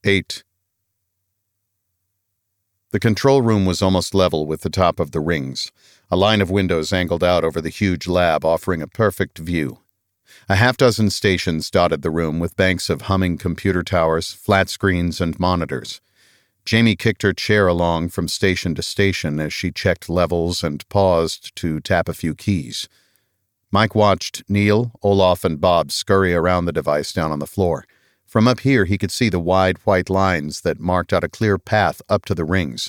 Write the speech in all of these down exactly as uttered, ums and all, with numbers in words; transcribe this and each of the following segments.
Eight. The control room was almost level with the top of the rings. A line of windows angled out over the huge lab, offering a perfect view. A half-dozen stations dotted the room with banks of humming computer towers, flat screens, and monitors. Jamie kicked her chair along from station to station as she checked levels and paused to tap a few keys. Mike watched Neil, Olaf, and Bob scurry around the device down on the floor. From up here, he could see the wide white lines that marked out a clear path up to the rings.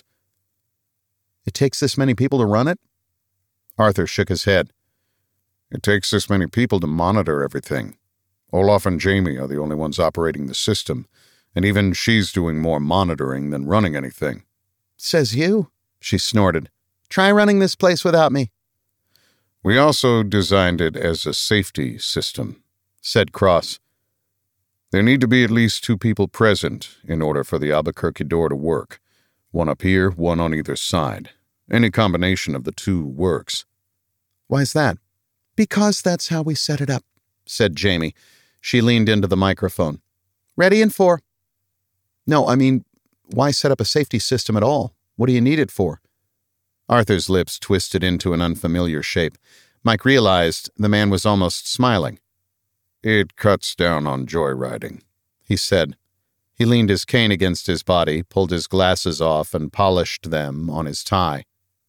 It takes this many people to run it? Arthur shook his head. It takes this many people to monitor everything. Olaf and Jamie are the only ones operating the system, and even she's doing more monitoring than running anything. Says you, she snorted. Try running this place without me. We also designed it as a safety system, said Cross. There need to be at least two people present in order for the Albuquerque door to work. One up here, one on either side. Any combination of the two works. Why's that? Because that's how we set it up, said Jamie. She leaned into the microphone. Ready in four. No, I mean, why set up a safety system at all? What do you need it for? Arthur's lips twisted into an unfamiliar shape. Mike realized the man was almost smiling. It cuts down on joyriding, he said. He leaned his cane against his body, pulled his glasses off, and polished them on his tie.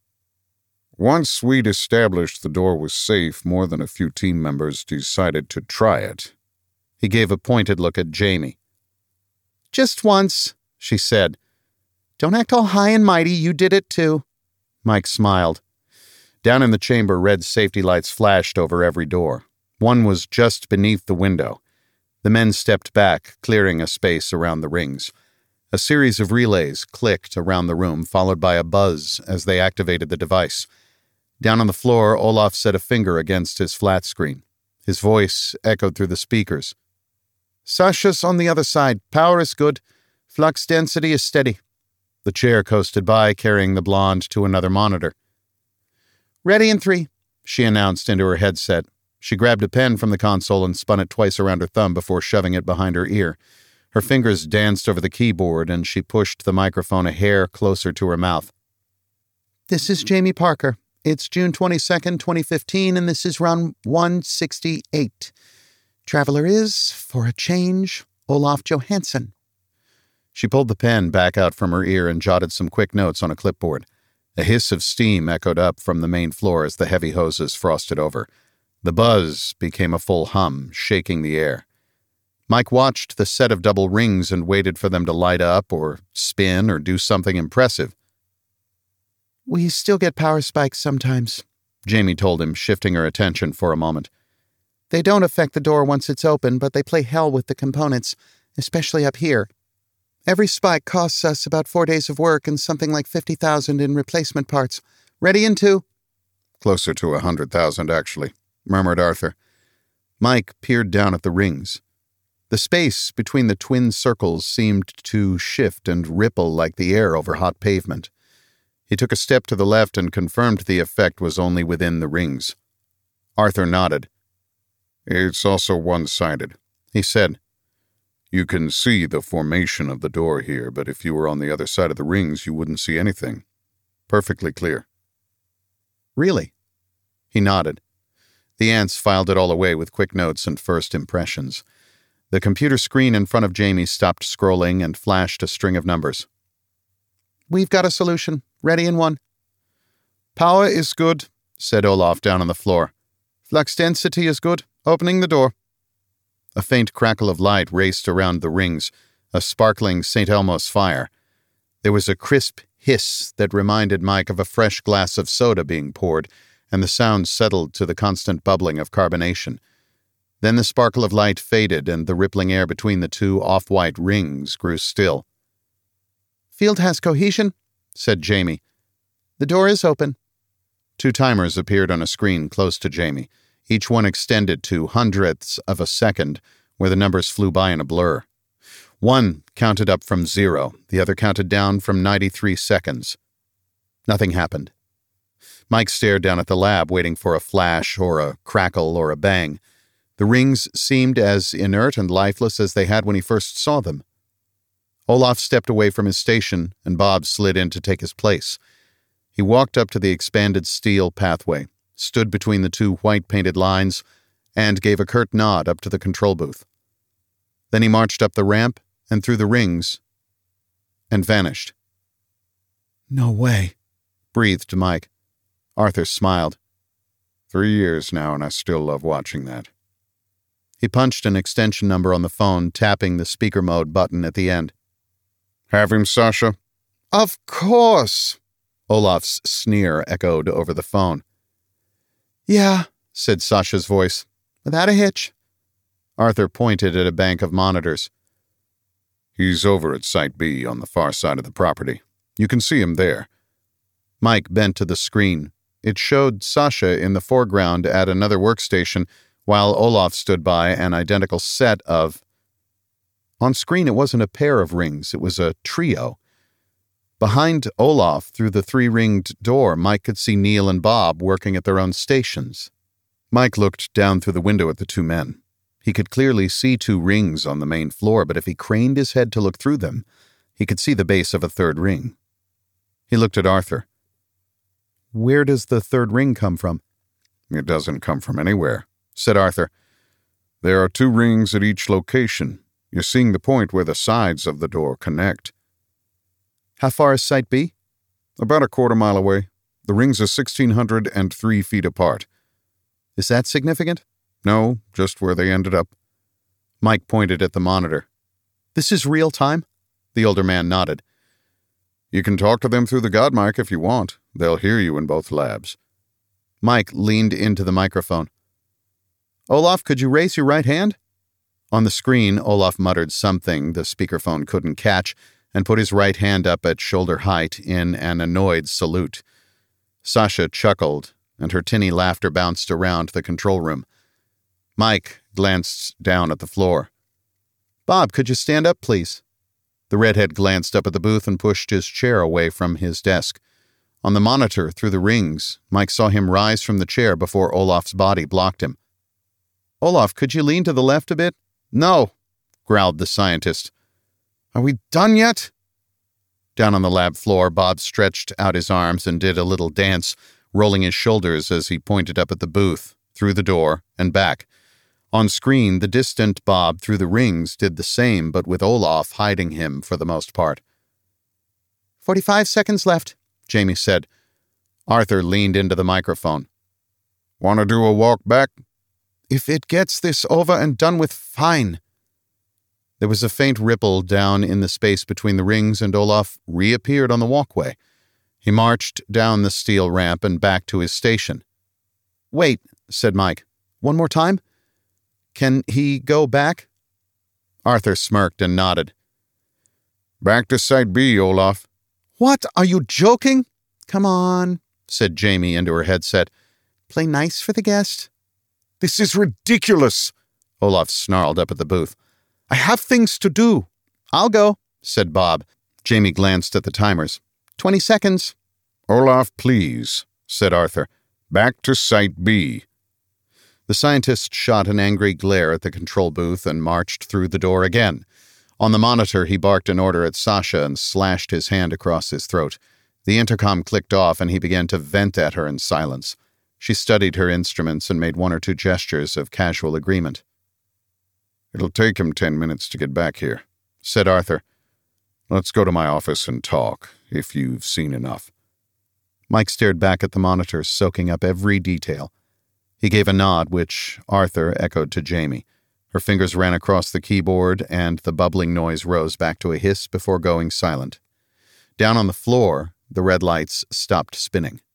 Once we'd established the door was safe, more than a few team members decided to try it. He gave a pointed look at Jamie. Just once, she said. Don't act all high and mighty, you did it too. Mike smiled. Down in the chamber, red safety lights flashed over every door. One was just beneath the window. The men stepped back, clearing a space around the rings. A series of relays clicked around the room, followed by a buzz as they activated the device. Down on the floor, Olaf set a finger against his flat screen. His voice echoed through the speakers. Sasha's on the other side. Power is good. Flux density is steady. The chair coasted by, carrying the blonde to another monitor. Ready in three, she announced into her headset. She grabbed a pen from the console and spun it twice around her thumb before shoving it behind her ear. Her fingers danced over the keyboard, and she pushed the microphone a hair closer to her mouth. This is Jamie Parker. It's June twenty-second, twenty fifteen, and this is round one sixty-eight. Traveler is, for a change, Olaf Johansson. She pulled the pen back out from her ear and jotted some quick notes on a clipboard. A hiss of steam echoed up from the main floor as the heavy hoses frosted over. The buzz became a full hum, shaking the air. Mike watched the set of double rings and waited for them to light up or spin or do something impressive. We still get power spikes sometimes, Jamie told him, shifting her attention for a moment. They don't affect the door once it's open, but they play hell with the components, especially up here. Every spike costs us about four days of work and something like fifty thousand in replacement parts. Ready in two? Closer to a hundred thousand, actually, murmured Arthur. Mike peered down at the rings. The space between the twin circles seemed to shift and ripple like the air over hot pavement. He took a step to the left and confirmed the effect was only within the rings. Arthur nodded. It's also one-sided, he said. You can see the formation of the door here, but if you were on the other side of the rings, you wouldn't see anything. Perfectly clear. Really? He nodded. The ants filed it all away with quick notes and first impressions. The computer screen in front of Jamie stopped scrolling and flashed a string of numbers. We've got a solution. Ready in one. Power is good, said Olaf down on the floor. Flux density is good. Opening the door. A faint crackle of light raced around the rings, a sparkling Saint Elmo's fire. There was a crisp hiss that reminded Mike of a fresh glass of soda being poured, and the sound settled to the constant bubbling of carbonation. Then the sparkle of light faded, and the rippling air between the two off-white rings grew still. Field has cohesion, said Jamie. The door is open. Two timers appeared on a screen close to Jamie. Each one extended to hundredths of a second, where the numbers flew by in a blur. One counted up from zero, the other counted down from ninety-three seconds. Nothing happened. Mike stared down at the lab, waiting for a flash or a crackle or a bang. The rings seemed as inert and lifeless as they had when he first saw them. Olaf stepped away from his station, and Bob slid in to take his place. He walked up to the expanded steel pathway, stood between the two white-painted lines, and gave a curt nod up to the control booth. Then he marched up the ramp and through the rings and vanished. "No way," breathed Mike. Arthur smiled. Three years now, and I still love watching that. He punched an extension number on the phone, tapping the speaker mode button at the end. Have him, Sasha? Of course, Olaf's sneer echoed over the phone. Yeah, said Sasha's voice. Without a hitch. Arthur pointed at a bank of monitors. He's over at Site B on the far side of the property. You can see him there. Mike bent to the screen. It showed Sasha in the foreground at another workstation, while Olaf stood by an identical set of... On screen, it wasn't a pair of rings, it was a trio. Behind Olaf, through the three-ringed door, Mike could see Neil and Bob working at their own stations. Mike looked down through the window at the two men. He could clearly see two rings on the main floor, but if he craned his head to look through them, he could see the base of a third ring. He looked at Arthur. Where does the third ring come from? It doesn't come from anywhere, said Arthur. There are two rings at each location. You're seeing the point where the sides of the door connect. How far is Site B? About a quarter mile away. The rings are sixteen hundred three feet apart. Is that significant? No, just where they ended up. Mike pointed at the monitor. This is real time? The older man nodded. You can talk to them through the God mic if you want. They'll hear you in both labs. Mike leaned into the microphone. Olaf, could you raise your right hand? On the screen, Olaf muttered something the speakerphone couldn't catch and put his right hand up at shoulder height in an annoyed salute. Sasha chuckled, and her tinny laughter bounced around the control room. Mike glanced down at the floor. Bob, could you stand up, please? The redhead glanced up at the booth and pushed his chair away from his desk. On the monitor, through the rings, Mike saw him rise from the chair before Olaf's body blocked him. Olaf, could you lean to the left a bit? No, growled the scientist. Are we done yet? Down on the lab floor, Bob stretched out his arms and did a little dance, rolling his shoulders as he pointed up at the booth, through the door, and back. On screen, the distant Bob through the rings did the same, but with Olaf hiding him for the most part. Forty-five seconds left, Jamie said. Arthur leaned into the microphone. Want to do a walk back? If it gets this over and done with, fine. There was a faint ripple down in the space between the rings, and Olaf reappeared on the walkway. He marched down the steel ramp and back to his station. Wait, said Mike. One more time? Can he go back? Arthur smirked and nodded. Back to Site B, Olaf. What? Are you joking? Come on, said Jamie into her headset. Play nice for the guest. This is ridiculous, Olaf snarled up at the booth. I have things to do. I'll go, said Bob. Jamie glanced at the timers. Twenty seconds. Olaf, please, said Arthur. Back to Site B. The scientist shot an angry glare at the control booth and marched through the door again. On the monitor, he barked an order at Sasha and slashed his hand across his throat. The intercom clicked off and he began to vent at her in silence. She studied her instruments and made one or two gestures of casual agreement. It'll take him ten minutes to get back here, said Arthur. Let's go to my office and talk, if you've seen enough. Mike stared back at the monitor, soaking up every detail. He gave a nod, which Arthur echoed to Jamie. Her fingers ran across the keyboard, and the bubbling noise rose back to a hiss before going silent. Down on the floor, the red lights stopped spinning.